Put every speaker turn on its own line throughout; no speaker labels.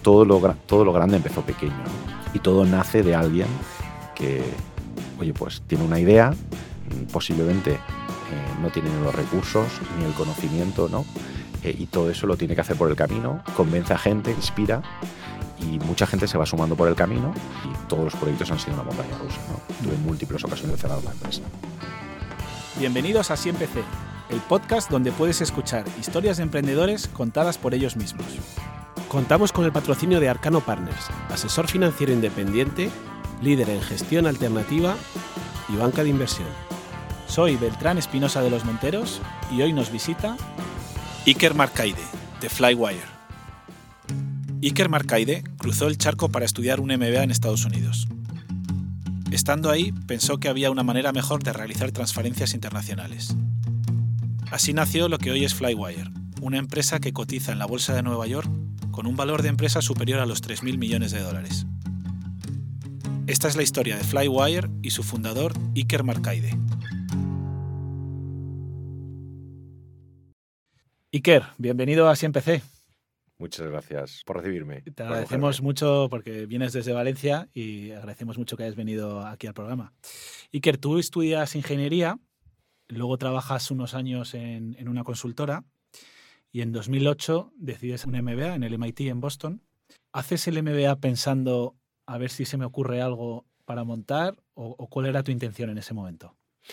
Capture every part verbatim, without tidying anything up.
todo lo, todo lo grande empezó pequeño, ¿no? Y todo nace de alguien que, oye, pues tiene una idea, posiblemente eh, no tiene ni los recursos ni el conocimiento, ¿no? Eh, y todo eso lo tiene que hacer por el camino, convence a gente, inspira, y mucha gente se va sumando por el camino y todos los proyectos han sido una montaña rusa, ¿no? Tuve múltiples ocasiones de cerrar la empresa.
Bienvenidos a Así Empecé, el podcast donde puedes escuchar historias de emprendedores contadas por ellos mismos.
Contamos con el patrocinio de Arcano Partners, asesor financiero independiente, líder en gestión alternativa y banca de inversión.
Soy Beltrán Espinosa de los Monteros y hoy nos visita Iker Marcaide, de Flywire. Iker Marcaide cruzó el charco para estudiar un M B A en Estados Unidos. Estando ahí, pensó que había una manera mejor de realizar transferencias internacionales. Así nació lo que hoy es Flywire, una empresa que cotiza en la bolsa de Nueva York con un valor de empresa superior a los tres mil millones de dólares. Esta es la historia de Flywire y su fundador, Iker Marcaide. Iker, bienvenido a Así Empecé.
Muchas gracias por recibirme.
Te agradecemos mucho porque vienes desde Valencia y agradecemos mucho que hayas venido aquí al programa. Iker, tú estudias ingeniería, luego trabajas unos años en, en una consultora y en dos mil ocho decides un M B A en el M I T en Boston. ¿Haces el M B A pensando a ver si se me ocurre algo para montar o, o cuál era tu intención en ese momento?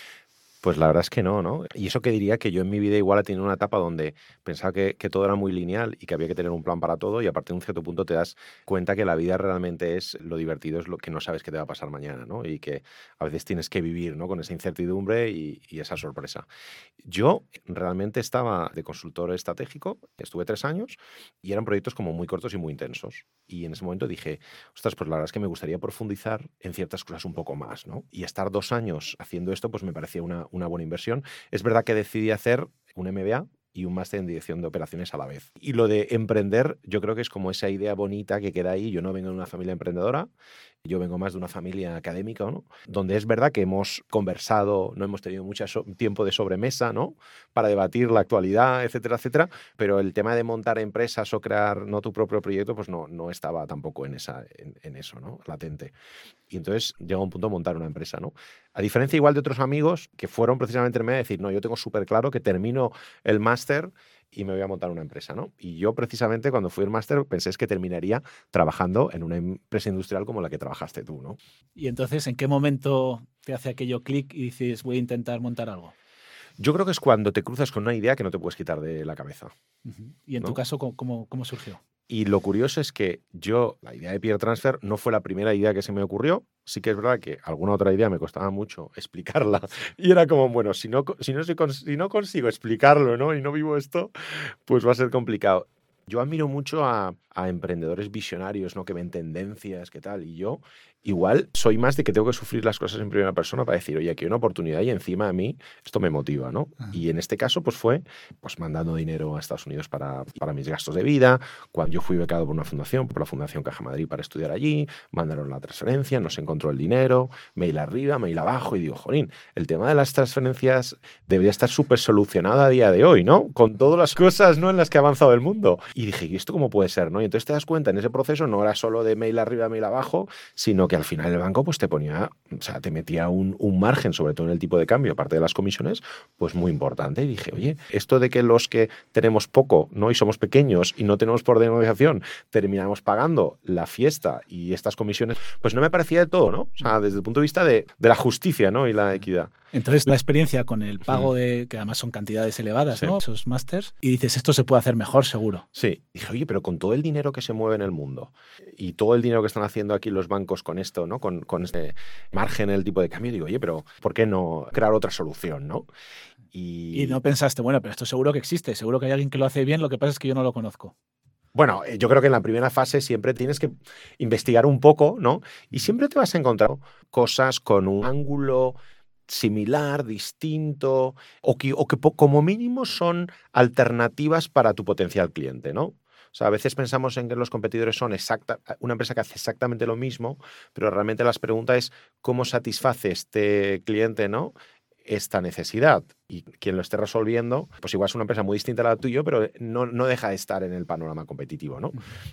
Pues la verdad es que no, ¿no? Y eso que diría que yo en mi vida igual he tenido una etapa donde pensaba que, que todo era muy lineal y que había que tener un plan para todo, y a partir de un cierto punto te das cuenta que la vida realmente es lo divertido, es lo que no sabes qué te va a pasar mañana, ¿no? Y que a veces tienes que vivir, ¿no? Con esa incertidumbre y, y esa sorpresa. Yo realmente estaba de consultor estratégico, estuve tres años y eran proyectos como muy cortos y muy intensos. Y en ese momento dije, ostras, pues la verdad es que me gustaría profundizar en ciertas cosas un poco más, ¿no? Y estar dos años haciendo esto, pues me parecía una, una buena inversión. Es verdad que decidí hacer un M B A y un máster en dirección de operaciones a la vez. Y lo de emprender, yo creo que es como esa idea bonita que queda ahí. Yo no vengo de una familia emprendedora, yo vengo más de una familia académica, ¿no? Donde es verdad que hemos conversado, no hemos tenido mucho so- tiempo de sobremesa, ¿no? Para debatir la actualidad, etcétera, etcétera. Pero el tema de montar empresas o crear no tu propio proyecto, pues no, no estaba tampoco en, esa, en, en eso, ¿no? Latente. Y entonces llega un punto de montar una empresa, ¿no? A diferencia igual de otros amigos que fueron precisamente en medio de decir, no, yo tengo súper claro que termino el máster y me voy a montar una empresa, ¿no? Y yo precisamente cuando fui al máster pensé es que terminaría trabajando en una empresa industrial como la que trabajaste tú, ¿no?
Y entonces, ¿en qué momento te hace aquello clic y dices, voy a intentar montar algo?
Yo creo que es cuando te cruzas con una idea que no te puedes quitar de la cabeza.
Uh-huh. ¿Y en
¿no?
tu caso, ¿cómo, cómo, cómo surgió?
Y lo curioso es que yo, la idea de Peer Transfer no fue la primera idea que se me ocurrió. Sí que es verdad que alguna otra idea me costaba mucho explicarla. Y era como, bueno, si no, si no, soy, si no consigo explicarlo, ¿no? Y no vivo esto, pues va a ser complicado. Yo admiro mucho a, a emprendedores visionarios, ¿no? Que ven tendencias, qué tal. Y yo igual soy más de que tengo que sufrir las cosas en primera persona para decir, oye, aquí hay una oportunidad y encima a mí esto me motiva, ¿no? Ajá. Y en este caso, pues fue pues mandando dinero a Estados Unidos para, para mis gastos de vida. Cuando yo fui becado por una fundación, por la Fundación Caja Madrid para estudiar allí, mandaron la transferencia, nos encontró el dinero, mail arriba, mail abajo, y digo, jolín, el tema de las transferencias debería estar súper solucionado a día de hoy, ¿no? Con todas las cosas, ¿no? En las que ha avanzado el mundo. Y dije, ¿y esto cómo puede ser, no? Y entonces te das cuenta, en ese proceso no era solo de mail arriba, mail abajo, sino que al final el banco pues te ponía, o sea, te metía un, un margen, sobre todo en el tipo de cambio, aparte de las comisiones, pues muy importante. Y dije, oye, esto de que los que tenemos poco, ¿no? Y somos pequeños y no tenemos poder de negociación, terminamos pagando la fiesta y estas comisiones, pues no me parecía de todo, ¿no? O sea, desde el punto de vista de, de la justicia, ¿no? Y la equidad.
Entonces, la experiencia con el pago de, que además son cantidades elevadas, sí. ¿no? Esos másters, y dices, esto se puede hacer mejor, seguro.
Sí. Dije, oye, pero con todo el dinero que se mueve en el mundo y todo el dinero que están haciendo aquí los bancos con esto, ¿no? Con, con este margen en el tipo de cambio, digo, oye, pero ¿por qué no crear otra solución, ¿no?
Y... y no pensaste, bueno, pero esto seguro que existe, seguro que hay alguien que lo hace bien, lo que pasa es que yo no lo conozco.
Bueno, yo creo que en la primera fase siempre tienes que investigar un poco, ¿no? Y siempre te vas a encontrar cosas con un ángulo similar, distinto, o que, o que como mínimo son alternativas para tu potencial cliente, ¿no? O sea, a veces pensamos en que los competidores son exacta, una empresa que hace exactamente lo mismo, pero realmente las preguntas es cómo satisface este cliente, ¿no? esta necesidad, y quien lo esté resolviendo, pues igual es una empresa muy distinta a la tuya, pero no, no deja de estar en el panorama competitivo, ¿no?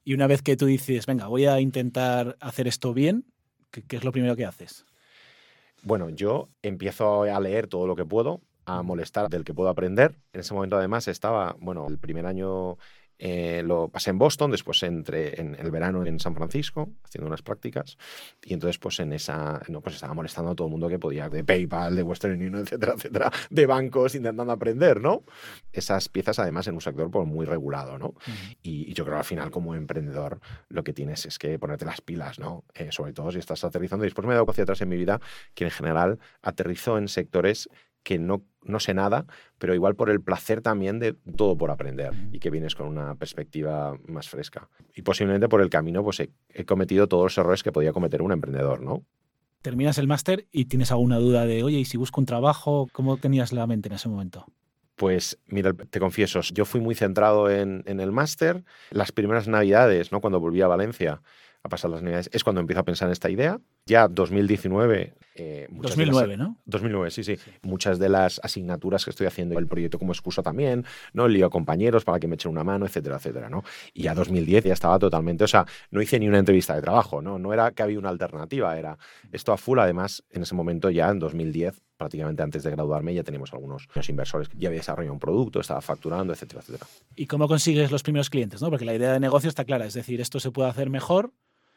Y una vez que tú dices, venga, voy a intentar hacer esto bien, ¿qué, qué es lo primero que haces?
Bueno, yo empiezo a leer todo lo que puedo, a molestar del que puedo aprender. En ese momento, además, estaba, bueno, el primer año eh, lo pasé en Boston, después entré en el verano en San Francisco, haciendo unas prácticas, y entonces, pues en esa, no, pues estaba molestando a todo el mundo que podía, de PayPal, de Western Union, etcétera, etcétera, de bancos, intentando aprender, ¿no? Esas piezas, además, en un sector pues, muy regulado, ¿no? Uh-huh. Y, y yo creo que al final, como emprendedor, lo que tienes es que ponerte las pilas, ¿no? Eh, sobre todo si estás aterrizando. Y después me he dado hacia atrás en mi vida que, en general, aterrizo en sectores que no, no sé nada, pero igual por el placer también de todo por aprender y que vienes con una perspectiva más fresca. Y posiblemente por el camino pues he, he cometido todos los errores que podía cometer un emprendedor, ¿no?
Terminas el máster y tienes alguna duda de, oye, ¿y si busco un trabajo? ¿Cómo tenías la mente en ese momento?
Pues mira, te confieso, yo fui muy centrado en, en el máster. Las primeras navidades, ¿no? Cuando volví a Valencia a pasar las navidades, es cuando empiezo a pensar en esta idea. Ya dos mil diecinueve...
Eh, dos mil nueve,
las,
¿no?
dos mil nueve, sí, sí, sí. Muchas de las asignaturas que estoy haciendo, el proyecto como excusa también, ¿no? El lío a compañeros para que me echen una mano, etcétera, etcétera, ¿no? Y ya dos mil diez ya estaba totalmente... O sea, no hice ni una entrevista de trabajo, ¿no? No era que había una alternativa, era esto a full. Además, en ese momento ya, en dos mil diez, prácticamente antes de graduarme, ya teníamos algunos inversores que ya había desarrollado un producto, estaba facturando, etcétera, etcétera.
¿Y cómo consigues los primeros clientes, no? Porque la idea de negocio está clara, es decir, esto se puede hacer mejor,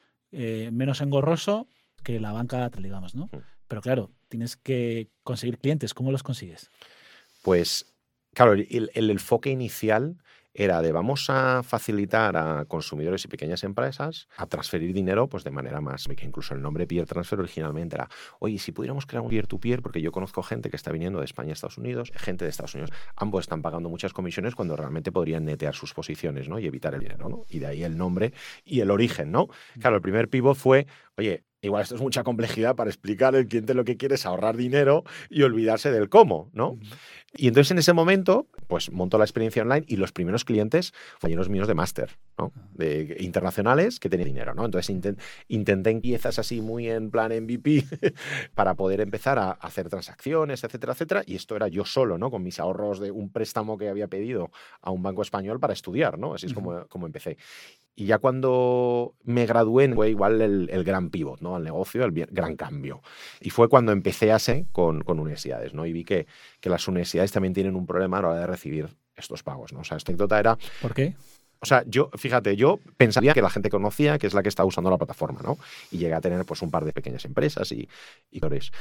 eh, menos engorroso que la banca, digamos, ¿no? Mm. Pero claro, tienes que conseguir clientes. ¿Cómo los consigues?
Pues, claro, el, el enfoque inicial era de vamos a facilitar a consumidores y pequeñas empresas a transferir dinero pues de manera más... que incluso el nombre Peer Transfer originalmente era, oye, si pudiéramos crear un peer-to-peer, porque yo conozco gente que está viniendo de España a Estados Unidos, gente de Estados Unidos, ambos están pagando muchas comisiones cuando realmente podrían netear sus posiciones, ¿no? Y evitar el dinero, ¿no? Y de ahí el nombre y el origen, ¿no? Claro, el primer pivot fue, oye, igual esto es mucha complejidad para explicar al cliente lo que quiere es ahorrar dinero y olvidarse del cómo, ¿no? Uh-huh. Y entonces en ese momento, pues monto la experiencia online y los primeros clientes fueron los míos de máster, ¿no? De internacionales que tenían dinero, ¿no? Entonces intent, intenté piezas así muy en plan M V P para poder empezar a hacer transacciones, etcétera, etcétera. Y esto era yo solo, ¿no? Con mis ahorros de un préstamo que había pedido a un banco español para estudiar, ¿no? Así es como, uh-huh. como empecé. Y ya cuando me gradué fue igual el, el gran pivot, ¿no? Al negocio, el bien, gran cambio. Y fue cuando empecé a ser con, con universidades, ¿no? Y vi que, que las universidades también tienen un problema a la hora de recibir estos pagos, ¿no? O sea, esta anécdota era...
¿Por qué?
O sea, yo, fíjate, yo pensaría que la gente conocía que es la que está usando la plataforma, ¿no? Y llegué a tener pues un par de pequeñas empresas y... y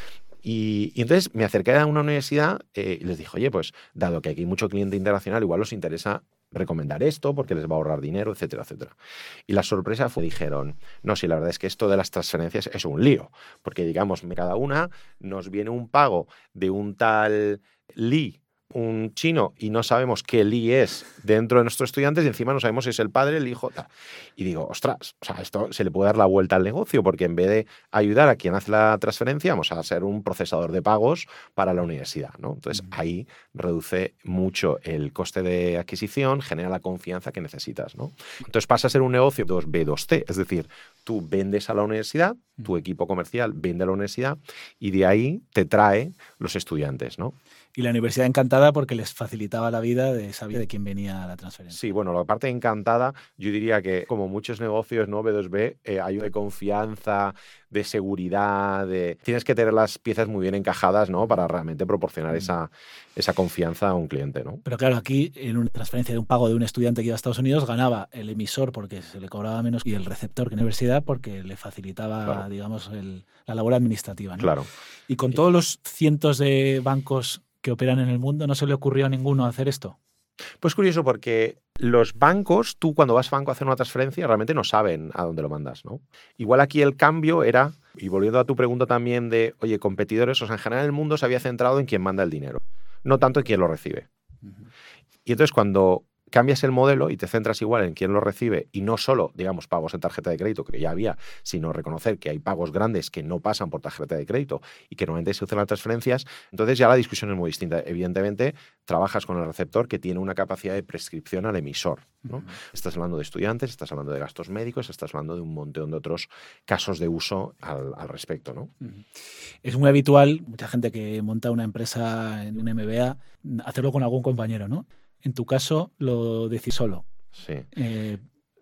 Y, y entonces me acerqué a una universidad eh, y les dije, oye, pues dado que aquí hay mucho cliente internacional, igual os interesa recomendar esto porque les va a ahorrar dinero, etcétera, etcétera. Y la sorpresa fue, dijeron, no, sí, la verdad es que esto de las transferencias es un lío, porque digamos, cada una nos viene un pago de un tal Lee, un chino, y no sabemos qué Lee es dentro de nuestros estudiantes y encima no sabemos si es el padre, el hijo, tal. Y digo, ostras, o sea, esto se le puede dar la vuelta al negocio porque en vez de ayudar a quien hace la transferencia, vamos a ser un procesador de pagos para la universidad, ¿no? Entonces, uh-huh. ahí reduce mucho el coste de adquisición, genera la confianza que necesitas, ¿no? Entonces pasa a ser un negocio dos B dos C, es decir, tú vendes a la universidad, tu equipo comercial vende a la universidad y de ahí te trae los estudiantes, ¿no?
Y la universidad encantada porque les facilitaba la vida de saber de quién venía la transferencia.
Sí, bueno, la parte encantada, yo diría que como muchos negocios, ¿no? B dos B, eh, hay de confianza, de seguridad, de... tienes que tener las piezas muy bien encajadas, ¿no? Para realmente proporcionar mm. esa, esa confianza a un cliente, ¿no?
Pero claro, aquí en una transferencia de un pago de un estudiante que iba a Estados Unidos ganaba el emisor porque se le cobraba menos y el receptor que en la universidad porque le facilitaba, claro. digamos, el, la labor administrativa, ¿no?
Claro.
Y con todos los cientos de bancos que operan en el mundo, ¿no se le ocurrió a ninguno hacer esto?
Pues curioso porque los bancos, tú cuando vas a banco a hacer una transferencia realmente no saben a dónde lo mandas, ¿no? Igual aquí el cambio era, y volviendo a tu pregunta también de, oye, competidores, o sea, en general el mundo se había centrado en quien manda el dinero, no tanto en quien lo recibe. Uh-huh. Y entonces cuando cambias el modelo y te centras igual en quién lo recibe y no solo, digamos, pagos en tarjeta de crédito, que ya había, sino reconocer que hay pagos grandes que no pasan por tarjeta de crédito y que normalmente se usan las transferencias, entonces ya la discusión es muy distinta. Evidentemente, trabajas con el receptor que tiene una capacidad de prescripción al emisor, ¿no? Uh-huh. Estás hablando de estudiantes, estás hablando de gastos médicos, estás hablando de un montón de otros casos de uso al, al respecto, ¿no?
Uh-huh. Es muy habitual, mucha gente que monta una empresa en un M B A, hacerlo con algún compañero, ¿no? En tu caso, lo decís solo.
Sí.
Eh,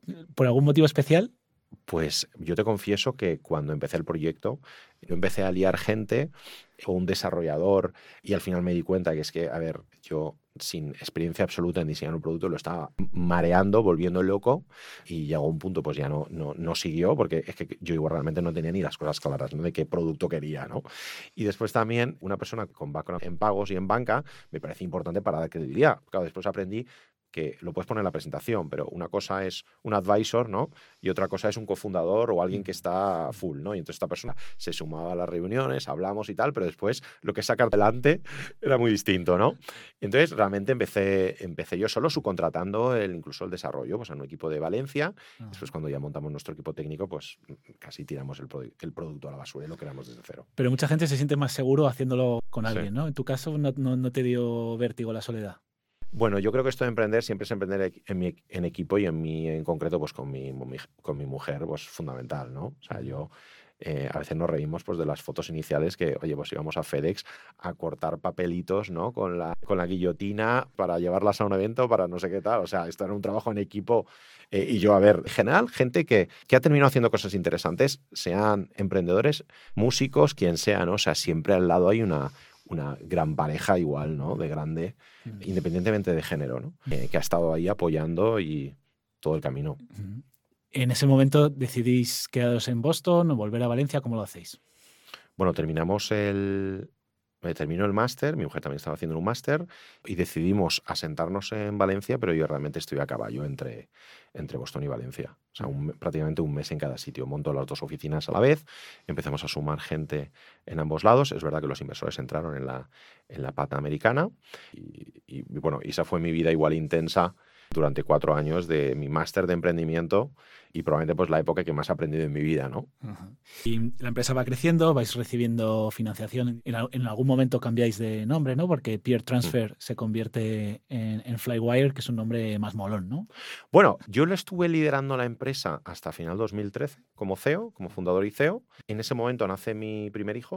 ¿Por algún motivo especial?
Pues yo te confieso que cuando empecé el proyecto, yo empecé a liar gente o un desarrollador y al final me di cuenta que es que, a ver, yo sin experiencia absoluta en diseñar un producto lo estaba mareando, volviendo loco y llegó un punto pues ya no, no, no siguió porque es que yo igual realmente no tenía ni las cosas claras, ¿no? De qué producto quería, ¿no? Y después también una persona con background en pagos y en banca me parece importante para dar credibilidad. Claro, después aprendí que lo puedes poner en la presentación, pero una cosa es un advisor, ¿no? Y otra cosa es un cofundador o alguien que está full, ¿no? Y entonces esta persona se sumaba a las reuniones, hablamos y tal, pero después lo que sacar adelante era muy distinto, ¿no? Entonces realmente empecé, empecé yo solo subcontratando el, incluso el desarrollo, pues en un equipo de Valencia. Uh-huh. Después cuando ya montamos nuestro equipo técnico, pues casi tiramos el, produ- el producto a la basura y lo creamos desde cero.
Pero mucha gente se siente más seguro haciéndolo con alguien, sí. ¿no? En tu caso no, no, no te dio vértigo la soledad.
Bueno, yo creo que esto de emprender siempre es emprender en, mi, en equipo y en mí en concreto pues con mi, con mi mujer pues fundamental, ¿no? O sea, yo eh, a veces nos reímos pues de las fotos iniciales que, oye, pues íbamos a FedEx a cortar papelitos, ¿no? Con la, con la guillotina para llevarlas a un evento, para no sé qué tal. O sea, esto era un trabajo en equipo eh, y yo, a ver, en general, gente que, que ha terminado haciendo cosas interesantes, sean emprendedores, músicos, quien sea, ¿no? O sea, siempre al lado hay una... una gran pareja igual, ¿no? De grande, uh-huh. independientemente de género, ¿no? Eh, que ha estado ahí apoyando y todo el camino.
Uh-huh. En ese momento decidís quedaros en Boston o volver a Valencia, ¿cómo lo hacéis?
Bueno, terminamos el... Me terminó el máster, mi mujer también estaba haciendo un máster y decidimos asentarnos en Valencia, pero yo realmente estoy a caballo entre, entre Boston y Valencia. O sea, un, prácticamente un mes en cada sitio. Monto las dos oficinas a la vez, empezamos a sumar gente en ambos lados. Es verdad que los inversores entraron en la, en la pata americana y, y, bueno, esa fue mi vida igual intensa durante cuatro años de mi máster de emprendimiento y probablemente pues la época que más he aprendido en mi vida, ¿no?
Uh-huh. Y la empresa va creciendo, vais recibiendo financiación. En, en algún momento cambiáis de nombre, ¿no? Porque Peer Transfer uh-huh. se convierte en, en Flywire, que es un nombre más molón, ¿no?
Bueno, yo lo estuve liderando la empresa hasta final dos mil trece como C E O, como fundador y C E O. En ese momento nace mi primer hijo.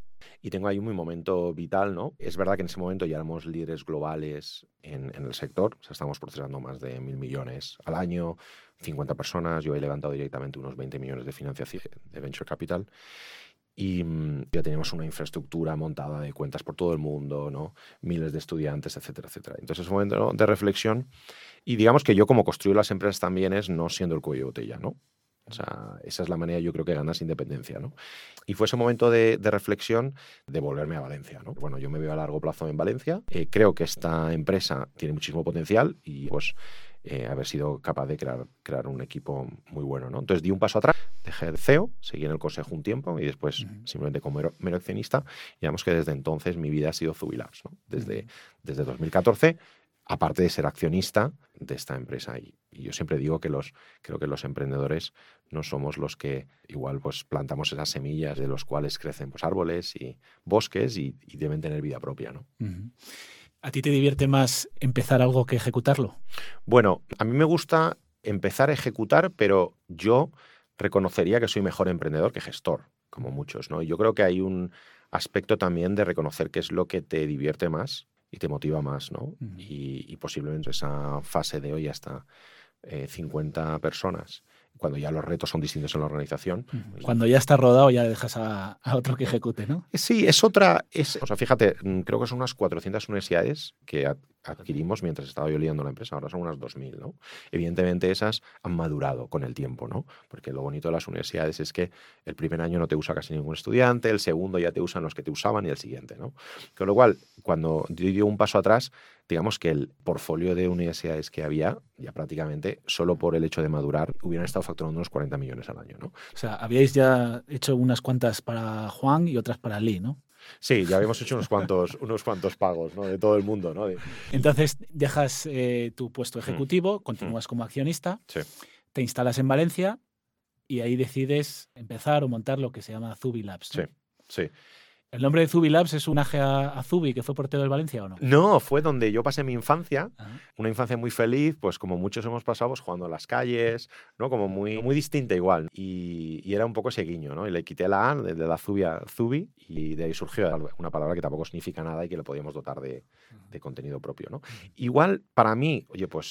Y tengo ahí un momento vital, ¿no? Es verdad que en ese momento ya éramos líderes globales en, en el sector. O sea, estamos procesando más de mil millones al año, cincuenta personas. Yo he levantado directamente unos veinte millones de financiación de Venture Capital. Y mmm, ya teníamos una infraestructura montada de cuentas por todo el mundo, ¿no? Miles de estudiantes, etcétera, etcétera. Entonces es un momento, ¿no?, de reflexión. Y digamos que yo como construyo las empresas también es no siendo el cuello de botella, ¿no? O sea, esa es la manera, yo creo, que ganas independencia, ¿no? Y fue ese momento de, de reflexión de volverme a Valencia, ¿no? Bueno, yo me veo a largo plazo en Valencia. Eh, creo que esta empresa tiene muchísimo potencial y, pues, eh, haber sido capaz de crear, crear un equipo muy bueno, ¿no? Entonces di un paso atrás, dejé el C E O, seguí en el consejo un tiempo y después uh-huh. simplemente como mero, mero accionista. Y digamos que desde entonces mi vida ha sido Zubilabs, ¿no? Desde, uh-huh. desde dos mil catorce... aparte de ser accionista de esta empresa. Y, y yo siempre digo que los, creo que los emprendedores no somos los que igual pues plantamos esas semillas de los cuales crecen pues, árboles y bosques y, y deben tener vida propia, ¿no?
Uh-huh. ¿A ti te divierte más empezar algo que ejecutarlo?
Bueno, a mí me gusta empezar a ejecutar, pero yo reconocería que soy mejor emprendedor que gestor, como muchos, ¿no? Y yo creo que hay un aspecto también de reconocer qué es lo que te divierte más y te motiva más, ¿no? Uh-huh. Y, y posiblemente esa fase de hoy hasta eh, cincuenta personas, cuando ya los retos son distintos en la organización.
Uh-huh. Cuando ya está rodado ya dejas a, a otro que ejecute, ¿no?
Sí, es otra... Es, o sea, fíjate, creo que son unas cuatrocientas universidades que ad, adquirimos mientras estaba yo liderando la empresa. Ahora son unas dos mil, ¿no? Evidentemente esas han madurado con el tiempo, ¿no? Porque lo bonito de las universidades es que el primer año no te usa casi ningún estudiante, el segundo ya te usan los que te usaban y el siguiente, ¿no? Con lo cual, cuando yo di un paso atrás, digamos que el portfolio de universidades que había, ya prácticamente, solo por el hecho de madurar, hubieran estado facturando unos cuarenta millones al año, ¿no?
O sea, habíais ya hecho unas cuantas para Juan y otras para Lee, ¿no?
Sí, ya habíamos hecho unos cuantos, unos cuantos pagos, ¿no? De todo el mundo, ¿no? De...
Entonces, dejas eh, tu puesto ejecutivo, mm. continúas mm. como accionista,
sí.
te instalas en Valencia y ahí decides empezar o montar lo que se llama Zubilabs, ¿no?
Sí, sí.
¿El nombre de Zubilabs es un homenaje a, a Zubi, que fue portero del Valencia, o no?
No, fue donde yo pasé mi infancia,
Ajá.
Una infancia muy feliz, pues como muchos hemos pasado, pues, jugando a las calles, ¿no? Como muy, muy distinta igual. Y, y era un poco ese guiño, ¿no? Y le quité la A de, de la Zubi a Zubi y de ahí surgió una palabra que tampoco significa nada y que le podíamos dotar de, de contenido propio, ¿no? Igual, para mí, oye, pues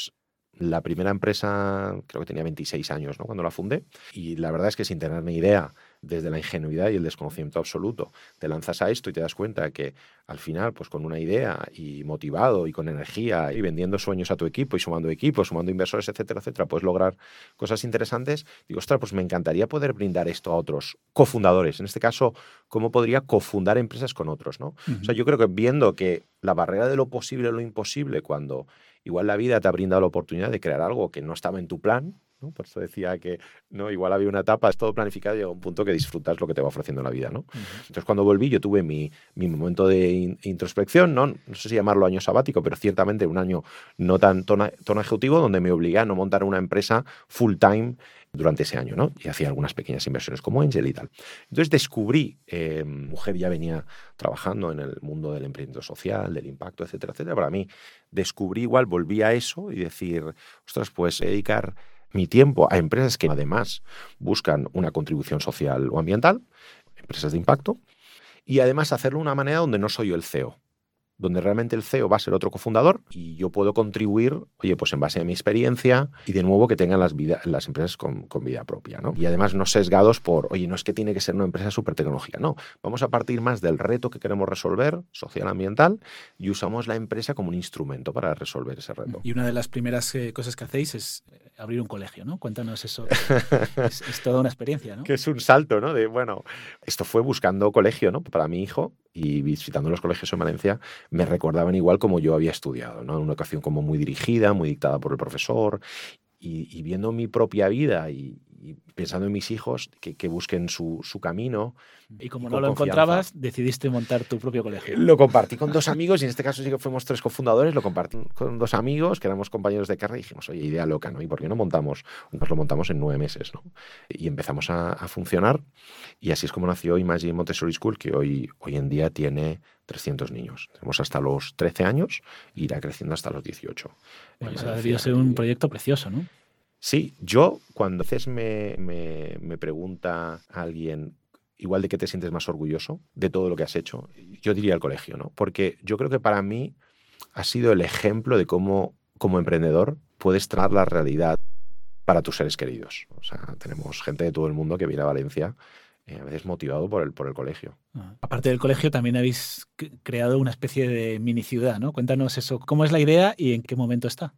La primera empresa creo que tenía veintiséis años, ¿no?, cuando la fundé, y la verdad es que sin tener ni idea, desde la ingenuidad y el desconocimiento absoluto, te lanzas a esto y te das cuenta que al final, pues con una idea y motivado y con energía y vendiendo sueños a tu equipo y sumando equipos, sumando inversores, etcétera, etcétera, puedes lograr cosas interesantes. Digo, ostras, pues me encantaría poder brindar esto a otros cofundadores. En este caso, ¿cómo podría cofundar empresas con otros, ¿no?
Uh-huh.
O sea, yo creo que viendo que la barrera de lo posible o lo imposible, cuando igual la vida te ha brindado la oportunidad de crear algo que no estaba en tu plan, ¿no? Por eso decía que no, igual había una etapa, es todo planificado y llega un punto que disfrutas lo que te va ofreciendo la vida, ¿no? Uh-huh. Entonces, cuando volví, yo tuve mi, mi momento de in, introspección, ¿no? No sé si llamarlo año sabático, pero ciertamente un año no tan tono, tono ejecutivo, donde me obligué a no montar una empresa full time durante ese año, ¿no? Y hacía algunas pequeñas inversiones como Angel y tal. Entonces descubrí, eh, mujer ya venía trabajando en el mundo del emprendimiento social, del impacto, etcétera, etcétera. Para mí, descubrí igual, volví a eso y decir, ostras, pues dedicar mi tiempo a empresas que además buscan una contribución social o ambiental, empresas de impacto, y además hacerlo de una manera donde no soy yo el C E O, donde realmente el C E O va a ser otro cofundador y yo puedo contribuir, oye, pues en base a mi experiencia y de nuevo que tengan las, vida, las empresas con, con vida propia, ¿no? Y además no sesgados por, oye, no es que tiene que ser una empresa súper tecnológica, no. Vamos a partir más del reto que queremos resolver, social, ambiental, y usamos la empresa como un instrumento para resolver ese reto.
Y una de las primeras eh, cosas que hacéis es abrir un colegio, ¿no? Cuéntanos eso. es, es toda una experiencia, ¿no?
Que es un salto, ¿no? De, bueno, esto fue buscando colegio, ¿no?, para mi hijo, y visitando los colegios en Valencia me recordaban igual como yo había estudiado, ¿no? En una educación como muy dirigida, muy dictada por el profesor, y, y viendo mi propia vida y, y pensando en mis hijos que, que busquen su, su camino.
Y como y no lo confianza. encontrabas, decidiste montar tu propio colegio.
Lo compartí con dos amigos, y en este caso sí que fuimos tres cofundadores, lo compartí con dos amigos que éramos compañeros de carrera y dijimos, oye, idea loca, ¿no? ¿Y por qué no montamos? Pues lo montamos en nueve meses, ¿no? Y empezamos a, a funcionar, y así es como nació Imagine Montessori School, que hoy, hoy en día tiene trescientos niños. Tenemos hasta los trece años e irá creciendo hasta los dieciocho.
Bueno, eso ha debido ser un proyecto precioso, ¿no?
Sí, yo cuando a veces me, me, me pregunta alguien, igual de qué te sientes más orgulloso de todo lo que has hecho, yo diría el colegio, ¿no? Porque yo creo que para mí ha sido el ejemplo de cómo, como emprendedor, puedes traer la realidad para tus seres queridos. O sea, tenemos gente de todo el mundo que viene a Valencia, eh, a veces motivado por el, por el colegio.
Ah, aparte del colegio, también habéis creado una especie de mini ciudad, ¿no? Cuéntanos eso, ¿cómo es la idea y en qué momento está?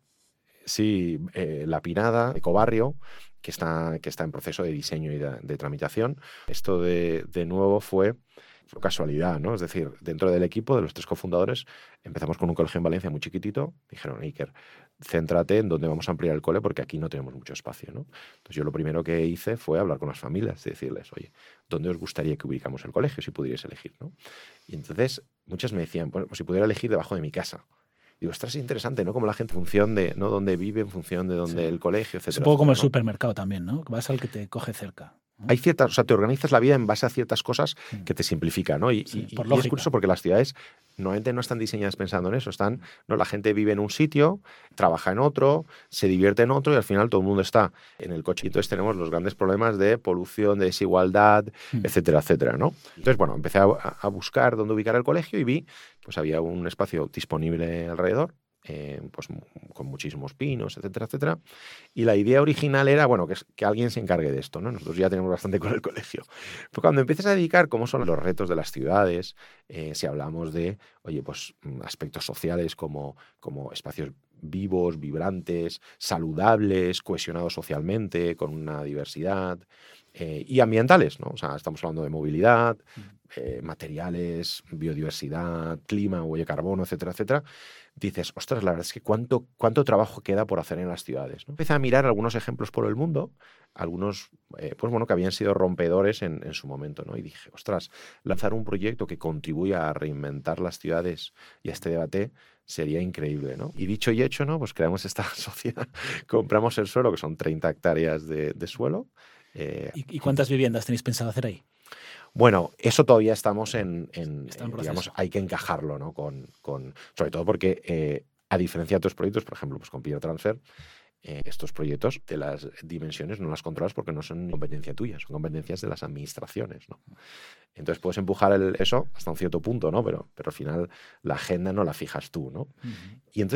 Sí, eh, La Pinada, Ecobarrio, que está, que está en proceso de diseño y de, de tramitación. Esto de, de nuevo fue, fue casualidad, ¿no? Es decir, dentro del equipo de los tres cofundadores empezamos con un colegio en Valencia muy chiquitito. Dijeron, Iker, céntrate en dónde vamos a ampliar el cole porque aquí no tenemos mucho espacio, ¿no? Entonces yo lo primero que hice fue hablar con las familias y decirles, oye, ¿dónde os gustaría que ubicamos el colegio si pudierais elegir, ¿no? Y entonces muchas me decían, bueno, pues si pudiera elegir debajo de mi casa. Digo, ostras, es interesante, ¿no? Como la gente en función de, ¿no?, dónde vive, en función de dónde sí. el colegio, etcétera.
Es un poco como
¿no?
el supermercado también, ¿no? Vas al que te coge cerca, ¿no?
Hay ciertas, o sea, te organizas la vida en base a ciertas cosas sí. que te simplifican, ¿no? Y,
sí,
y,
por
y es curioso porque las ciudades normalmente no están diseñadas pensando en eso. Están, ¿no? La gente vive en un sitio, trabaja en otro, se divierte en otro y al final todo el mundo está en el coche. Y entonces tenemos los grandes problemas de polución, de desigualdad, sí. etcétera, etcétera, ¿no? Entonces, bueno, empecé a, a buscar dónde ubicar el colegio y vi, pues había un espacio disponible alrededor. Eh, pues con muchísimos pinos, etcétera, etcétera. Y la idea original era, bueno, que, que alguien se encargue de esto, ¿no? Nosotros ya tenemos bastante con el colegio. Pero cuando empiezas a dedicar cómo son los retos de las ciudades, eh, si hablamos de, oye, pues aspectos sociales como, como espacios vivos, vibrantes, saludables, cohesionados socialmente, con una diversidad, eh, y ambientales, ¿no? O sea, estamos hablando de movilidad, eh, materiales, biodiversidad, clima, huella de carbono, etcétera, etcétera. Dices, ostras, la verdad es que cuánto, cuánto trabajo queda por hacer en las ciudades, ¿no? Empecé a mirar algunos ejemplos por el mundo, algunos, eh, pues bueno, que habían sido rompedores en, en su momento, ¿no? Y dije, ostras, lanzar un proyecto que contribuya a reinventar las ciudades y a este debate sería increíble, ¿no? Y dicho y hecho, ¿no? Pues creamos esta sociedad, compramos el suelo, que son treinta hectáreas de, de suelo.
Eh, ¿Y, ¿Y cuántas viviendas tenéis pensado hacer ahí?
Bueno, eso todavía estamos en, en, en digamos, hay que encajarlo, ¿no? Con, con, sobre todo porque, eh, a diferencia de otros proyectos, por ejemplo, pues con Peer Transfer, eh, estos proyectos de las dimensiones no las controlas porque no son competencia tuya, son competencias de las administraciones, ¿no? Entonces puedes empujar el, eso hasta un cierto punto, ¿no? Pero, pero al final la agenda no la fijas tú, ¿no? Uh-huh. Y entonces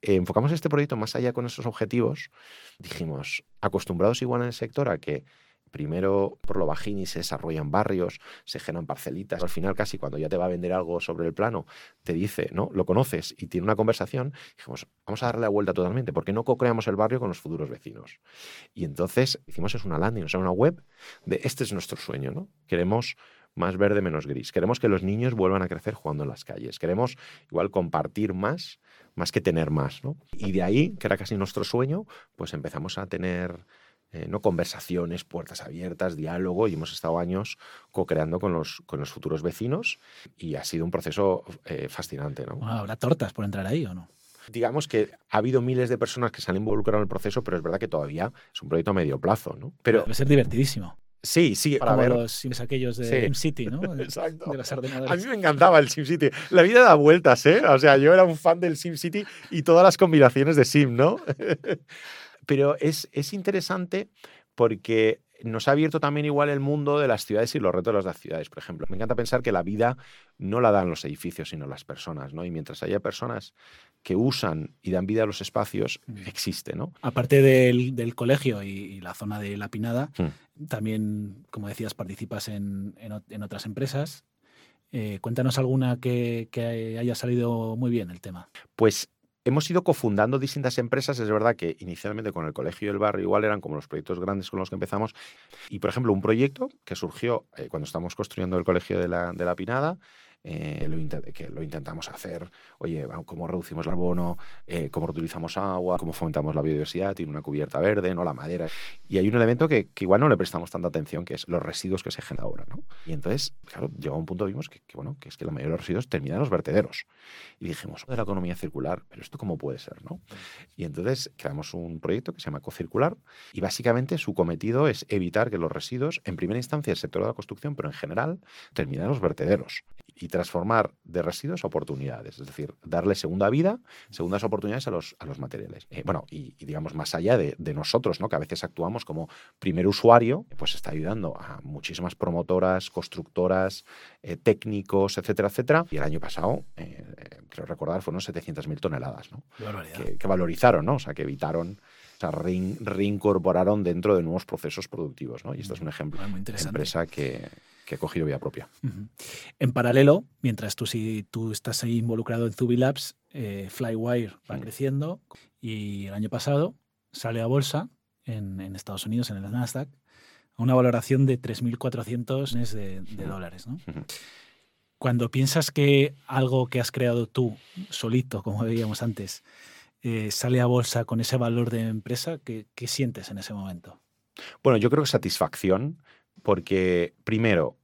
eh, enfocamos este proyecto más allá con esos objetivos. Dijimos, acostumbrados igual en el sector a que primero por lo bajín y se desarrollan barrios, se generan parcelitas. Al final casi cuando ya te va a vender algo sobre el plano, te dice, ¿no? Lo conoces y tiene una conversación. Dijimos, vamos a darle la vuelta totalmente. ¿Por qué no co-creamos el barrio con los futuros vecinos? Y entonces hicimos es una landing, o sea, una web de este es nuestro sueño, ¿no? Queremos más verde, menos gris. Queremos que los niños vuelvan a crecer jugando en las calles. Queremos igual compartir más, más que tener más, ¿no? Y de ahí, que era casi nuestro sueño, pues empezamos a tener... Eh, ¿no? conversaciones, puertas abiertas, diálogo, y hemos estado años co-creando con los, con los futuros vecinos y ha sido un proceso eh, fascinante, ¿no?
Bueno, ¿habrá tortas por entrar ahí o no?
Digamos que ha habido miles de personas que se han involucrado en el proceso, pero es verdad que todavía es un proyecto a medio plazo, ¿no? Pero
debe ser divertidísimo.
Sí, sí, para
Como
ver.
los sims aquellos de
Sí.
SimCity, ¿no?
Exacto.
De los ordenadores.
A mí me encantaba el SimCity. La vida da vueltas, ¿eh? O sea, yo era un fan del SimCity y todas las combinaciones de Sim, ¿no? Pero es, es interesante porque nos ha abierto también igual el mundo de las ciudades y los retos de las ciudades, por ejemplo. Me encanta pensar que la vida no la dan los edificios, sino las personas, ¿no? Y mientras haya personas que usan y dan vida a los espacios, existe, ¿no?
Aparte del, del colegio y, y la zona de La Pinada,
Hmm.
también, como decías, participas en, en, en otras empresas. Eh, cuéntanos alguna que, que haya salido muy bien el tema.
Pues hemos ido cofundando distintas empresas. Es verdad que inicialmente con el colegio y el barrio igual eran como los proyectos grandes con los que empezamos. Y, por ejemplo, un proyecto que surgió eh, cuando estábamos construyendo el colegio de la, de la Pinada, eh, lo intent- que lo intentamos hacer. Oye, cómo reducimos el carbono, eh, cómo reutilizamos agua, cómo fomentamos la biodiversidad, tiene una cubierta verde, no la madera. Y hay un elemento que, que igual no le prestamos tanta atención, que es los residuos que se generan ahora, ¿no? Y entonces, claro, llegó a un punto vimos que, que, bueno, que es que la mayoría de los residuos terminan en los vertederos. Y dijimos, de la economía circular, pero esto cómo puede ser, ¿no? Y entonces creamos un proyecto que se llama Ecocircular y básicamente su cometido es evitar que los residuos, en primera instancia el sector de la construcción, pero en general, terminen en los vertederos y transformar de residuos a oportunidades, es decir, darle segunda vida, segundas oportunidades a los, a los materiales. Eh, bueno, y, y digamos, más allá de, de nosotros, ¿no? Que a veces actuamos como primer usuario, pues está ayudando a muchísimas promotoras, constructoras, eh, técnicos, etcétera, etcétera. Y el año pasado, eh, creo recordar, fueron setecientas mil toneladas, ¿no? Que, que valorizaron, ¿no? O sea, que evitaron, o sea, rein, reincorporaron dentro de nuevos procesos productivos, ¿no? Y esto es un ejemplo de empresa que... que ha cogido vida propia.
Uh-huh. En paralelo, mientras tú, si tú estás ahí involucrado en Zubi Labs, eh, Flywire va uh-huh. creciendo y el año pasado sale a bolsa en, en Estados Unidos, en el Nasdaq, a una valoración de tres mil cuatrocientos millones de, de uh-huh. dólares, ¿no? Uh-huh. Cuando piensas que algo que has creado tú, solito, como veíamos antes, eh, sale a bolsa con ese valor de empresa, ¿qué, qué sientes en ese momento?
Bueno, yo creo que satisfacción. Porque, primero,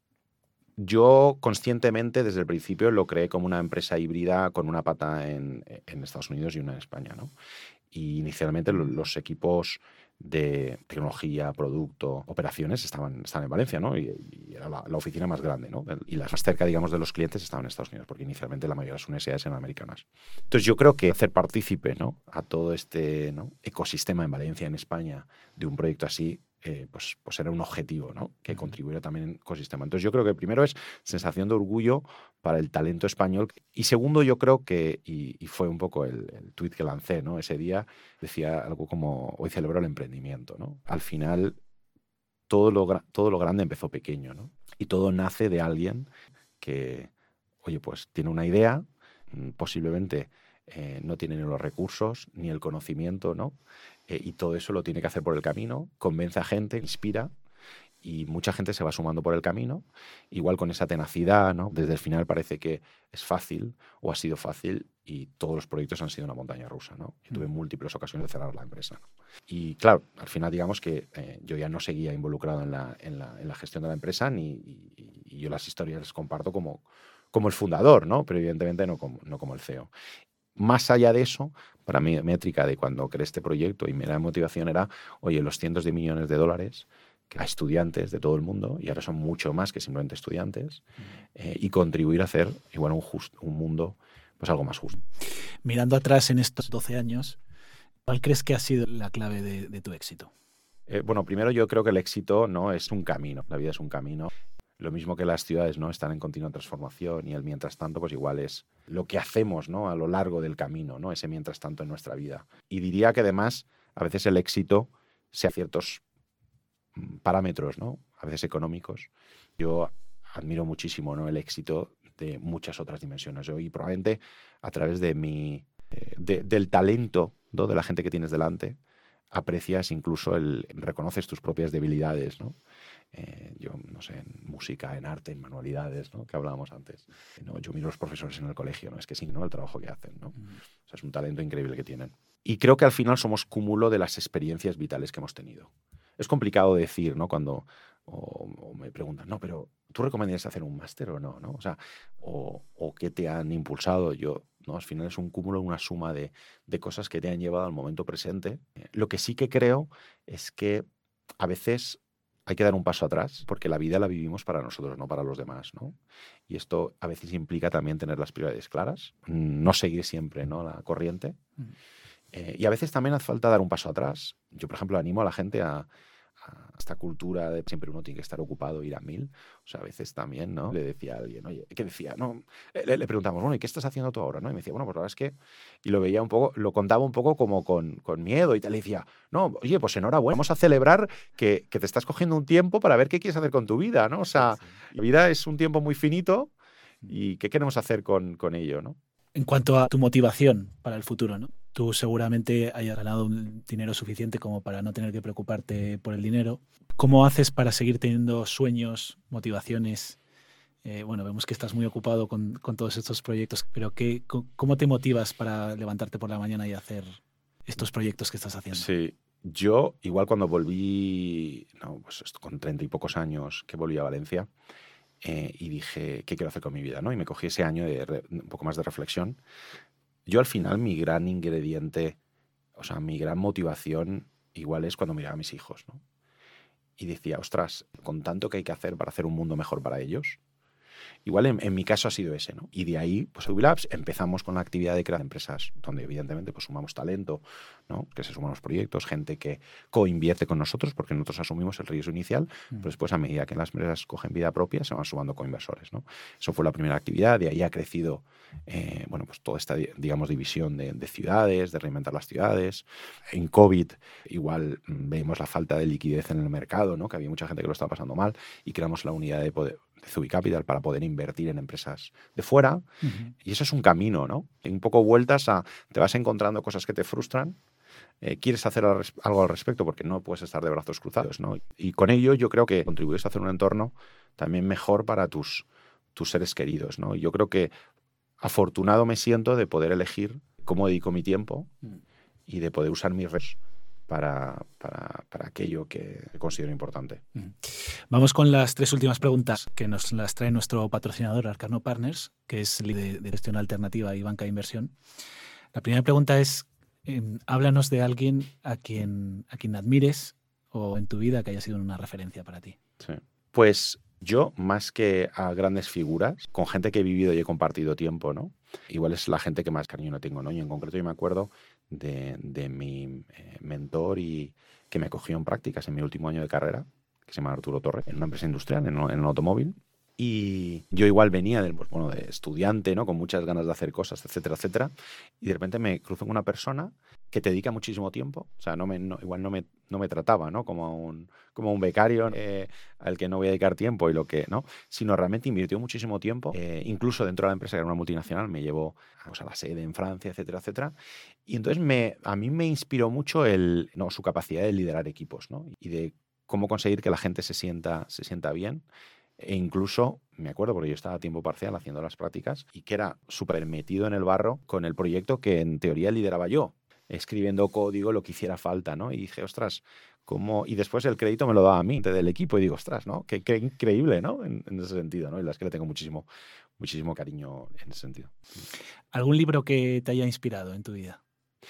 yo conscientemente desde el principio lo creé como una empresa híbrida con una pata en, en Estados Unidos y una en España, ¿no? Y inicialmente los, los equipos de tecnología, producto, operaciones estaban, estaban en Valencia, ¿no? Y, y era la, la oficina más grande, ¿no? Y las más cerca, digamos, de los clientes estaban en Estados Unidos, porque inicialmente la mayoría de las universidades eran americanas. Entonces yo creo que hacer partícipe, ¿no? A todo este, ¿no? ecosistema en Valencia, en España, de un proyecto así, Eh, pues, pues era un objetivo, ¿no? Que contribuyera también en el ecosistema. Entonces yo creo que primero es sensación de orgullo para el talento español y segundo yo creo que, y, y fue un poco el, el tuit que lancé, ¿no? Ese día decía algo como hoy celebro el emprendimiento, ¿no? Al final todo lo, todo lo grande empezó pequeño, ¿no? Y todo nace de alguien que, oye, pues tiene una idea, posiblemente eh, no tiene ni los recursos ni el conocimiento, ¿no? Eh, y todo eso lo tiene que hacer por el camino, convence a gente, inspira y mucha gente se va sumando por el camino, igual con esa tenacidad, ¿no? Desde el final parece que es fácil o ha sido fácil y todos los proyectos han sido una montaña rusa, ¿no? Y tuve múltiples ocasiones de cerrar la empresa, ¿no? Y claro, al final digamos que eh, yo ya no seguía involucrado en la, en la, en la gestión de la empresa ni, y, y yo las historias las comparto como, como el fundador, ¿no? Pero evidentemente no como, no como el C E O. Más allá de eso, para mí, métrica de cuando creé este proyecto y mi gran motivación era, oye, los cientos de millones de dólares a estudiantes de todo el mundo, y ahora son mucho más que simplemente estudiantes, eh, y contribuir a hacer igual un, just, un mundo pues algo más justo.
Mirando atrás en estos doce años, ¿cuál crees que ha sido la clave de, de tu éxito?
Eh, bueno, primero yo creo que el éxito no es un camino, la vida es un camino. Lo mismo que las ciudades, ¿no? Están en continua transformación y el mientras tanto, pues igual es lo que hacemos, ¿no? A lo largo del camino, ¿no? Ese mientras tanto en nuestra vida. Y diría que además, a veces el éxito sea ciertos parámetros, ¿no? A veces económicos. Yo admiro muchísimo, ¿no? El éxito de muchas otras dimensiones. Yo, y probablemente a través de mi, eh, de, del talento, ¿no? De la gente que tienes delante, aprecias incluso el, reconoces tus propias debilidades, ¿no? Eh, yo, no sé, en música, en arte, en manualidades, ¿no? Que hablábamos antes. ¿No? Yo miro a los profesores en el colegio, ¿no? Es que sí, ¿no? El trabajo que hacen, ¿no? Mm. O sea, es un talento increíble que tienen. Y creo que al final somos cúmulo de las experiencias vitales que hemos tenido. Es complicado decir, ¿no? Cuando o, o me preguntan, no, pero ¿tú recomendarías hacer un máster o no? ¿no? O sea, o, o qué te han impulsado. Yo, ¿no? Al final es un cúmulo, una suma de, de cosas que te han llevado al momento presente. Lo que sí que creo es que a veces hay que dar un paso atrás, porque la vida la vivimos para nosotros, no para los demás, ¿no? Y esto a veces implica también tener las prioridades claras, no seguir siempre, ¿no? La corriente. Mm. Eh, y a veces también hace falta dar un paso atrás. Yo, por ejemplo, animo a la gente a, a esta cultura de siempre uno tiene que estar ocupado, ir a mil. O sea, a veces también, ¿no? Le decía a alguien, oye, ¿qué decía? No, le, le preguntamos, bueno, ¿y qué estás haciendo tú ahora? ¿no? Y me decía, bueno, pues la verdad es que... Y lo veía un poco, lo contaba un poco como con, con miedo y tal. Le decía, no, oye, pues enhorabuena, vamos a celebrar que, que te estás cogiendo un tiempo para ver qué quieres hacer con tu vida, ¿no? O sea, sí, sí. La vida es un tiempo muy finito y ¿qué queremos hacer con, con ello, no?
En cuanto a tu motivación para el futuro, ¿no? Tú seguramente hayas ganado un dinero suficiente como para no tener que preocuparte por el dinero. ¿Cómo haces para seguir teniendo sueños, motivaciones? Eh, bueno, vemos que estás muy ocupado con, con todos estos proyectos, pero ¿qué, ¿cómo te motivas para levantarte por la mañana y hacer estos proyectos que estás haciendo?
Sí, yo igual cuando volví, no, pues con treinta y pocos años que volví a Valencia, Eh, y dije, ¿qué quiero hacer con mi vida? ¿no? Y me cogí ese año de re, un poco más de reflexión. Yo al final mi gran ingrediente, o sea, mi gran motivación igual es cuando miraba a mis hijos, ¿no? Y decía, ostras, con tanto que hay que hacer para hacer un mundo mejor para ellos, igual en, en mi caso ha sido ese, ¿no? Y de ahí, pues Ubilabs, empezamos con la actividad de crear empresas donde evidentemente pues sumamos talento, ¿no? Que se suman los proyectos, gente que coinvierte con nosotros porque nosotros asumimos el riesgo inicial, mm. pero después a medida que las empresas cogen vida propia se van sumando coinversores, ¿no? Eso fue la primera actividad, de ahí ha crecido eh, bueno, pues toda esta, digamos, división de, de ciudades, de reinventar las ciudades. En COVID igual vemos la falta de liquidez en el mercado, ¿no? Que había mucha gente que lo estaba pasando mal y creamos la unidad de poder de Zubi Capital para poder invertir en empresas de fuera. Uh-huh. Y eso es un camino, ¿no? Un poco vueltas a... Te vas encontrando cosas que te frustran, eh, quieres hacer algo al respecto porque no puedes estar de brazos cruzados, ¿no? Y con ello yo creo que contribuyes a hacer un entorno también mejor para tus, tus seres queridos, ¿no? Y yo creo que afortunado me siento de poder elegir cómo dedico mi tiempo uh-huh. y de poder usar mis redes Para, para, para aquello que considero importante.
Vamos con las tres últimas preguntas que nos las trae nuestro patrocinador Arcano Partners, que es líder de gestión alternativa y banca de inversión. La primera pregunta es, eh, háblanos de alguien a quien, a quien admires o en tu vida que haya sido una referencia para ti.
Sí. Pues yo, más que a grandes figuras, con gente que he vivido y he compartido tiempo, ¿no? Igual es la gente que más cariño no tengo, ¿no? Y en concreto yo me acuerdo de, de mi eh, mentor y que me cogió en prácticas en mi último año de carrera, que se llama Arturo Torre, en una empresa industrial, en, en un automóvil. Y yo igual venía de, pues, bueno, de estudiante, ¿no? Con muchas ganas de hacer cosas, etcétera, etcétera. Y de repente me cruzo con una persona que te dedica muchísimo tiempo. O sea, no me, no, igual no me, no me trataba, ¿no? Como un, como un becario eh, al que no voy a dedicar tiempo y lo que, ¿no? Sino realmente invirtió muchísimo tiempo. Eh, incluso dentro de la empresa, que era una multinacional, me llevó pues, a la sede en Francia, etcétera, etcétera. Y entonces me, a mí me inspiró mucho el, no, su capacidad de liderar equipos, ¿no? Y de cómo conseguir que la gente se sienta, se sienta bien. E incluso, me acuerdo, porque yo estaba a tiempo parcial haciendo las prácticas y que era súper metido en el barro con el proyecto que en teoría lideraba yo, escribiendo código, lo que hiciera falta, ¿no? Y dije, ostras, ¿cómo? Y después el crédito me lo daba a mí, del equipo, y digo, ostras, ¿no? Qué, qué increíble, ¿no? En, en ese sentido, ¿no? Y la es que le tengo muchísimo, muchísimo cariño en ese sentido.
¿Algún libro que te haya inspirado en tu vida?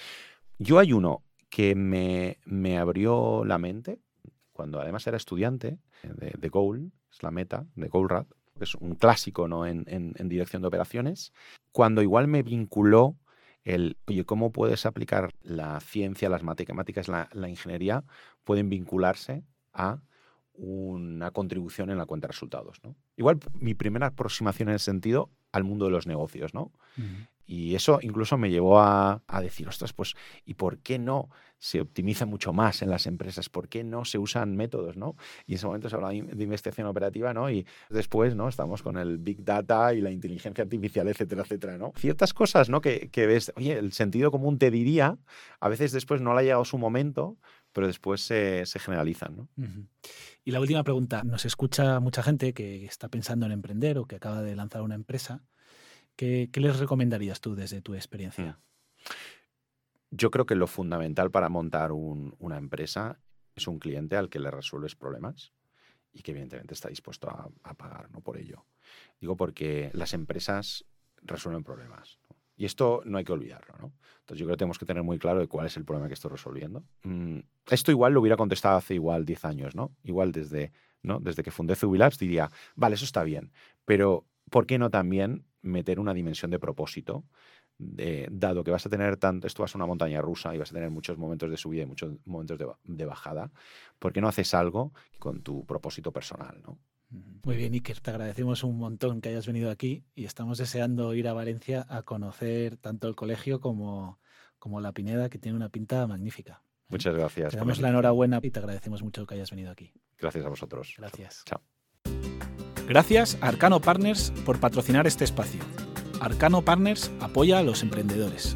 Yo hay uno que me, me abrió la mente cuando además era estudiante de, de Goal, es la meta, de Goldratt, que es un clásico, ¿no? en, en, en dirección de operaciones, cuando igual me vinculó el, oye, ¿cómo puedes aplicar la ciencia, las matemáticas, la, la ingeniería, pueden vincularse a una contribución en la cuenta de resultados, ¿no? Igual mi primera aproximación en ese sentido al mundo de los negocios, ¿no? Uh-huh. Y eso incluso me llevó a, a decir, ostras, pues, ¿y por qué no se optimiza mucho más en las empresas? ¿Por qué no se usan métodos, no? Y en ese momento se hablaba de investigación operativa, ¿no? Y después, ¿no? Estamos con el Big Data y la inteligencia artificial, etcétera, etcétera, ¿no? Ciertas cosas, ¿no? Que, que ves, oye, el sentido común te diría, a veces después no le ha llegado su momento, pero después se, se generalizan, ¿no?
Uh-huh. Y la última pregunta, nos escucha mucha gente que está pensando en emprender o que acaba de lanzar una empresa. ¿Qué, qué les recomendarías tú desde tu experiencia?
Yo creo que lo fundamental para montar un, una empresa es un cliente al que le resuelves problemas y que evidentemente está dispuesto a, a pagar, ¿no? Por ello. Digo porque las empresas resuelven problemas, ¿no? Y esto no hay que olvidarlo, ¿no? Entonces yo creo que tenemos que tener muy claro de cuál es el problema que estoy resolviendo. Mm, esto igual lo hubiera contestado hace igual diez años, ¿no? Igual desde, ¿no? desde que fundé Zubilabs diría, vale, eso está bien, pero ¿por qué no también meter una dimensión de propósito? De, dado que vas a tener tanto, esto va a ser una montaña rusa y vas a tener muchos momentos de subida y muchos momentos de, de bajada, ¿por qué no haces algo con tu propósito personal, ¿no?
Muy bien, Iker, te agradecemos un montón que hayas venido aquí y estamos deseando ir a Valencia a conocer tanto el colegio como, como La Pineda, que tiene una pinta magnífica.
Muchas gracias.
Te damos la enhorabuena y te agradecemos mucho que hayas venido aquí.
Gracias a vosotros.
Gracias.
Chao.
Gracias a Arcano Partners por patrocinar este espacio. Arcano Partners apoya a los emprendedores.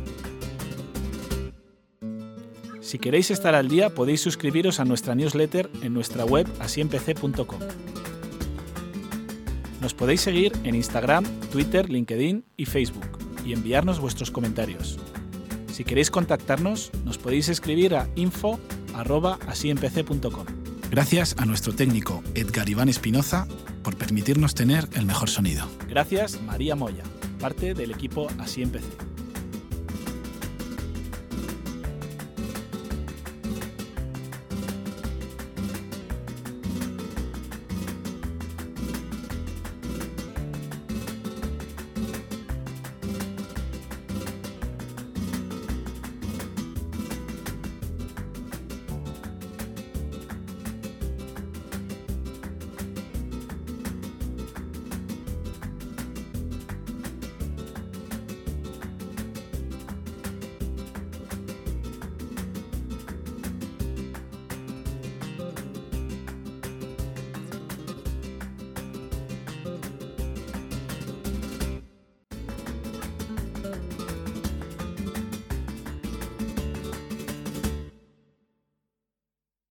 Si queréis estar al día, podéis suscribiros a nuestra newsletter en nuestra web así empecé punto com. Nos podéis seguir en Instagram, Twitter, LinkedIn y Facebook y enviarnos vuestros comentarios. Si queréis contactarnos, nos podéis escribir a info arroba así empecé punto com. Gracias a nuestro técnico Edgar Iván Espinoza por permitirnos tener el mejor sonido. Gracias María Moya, parte del equipo Así Empecé.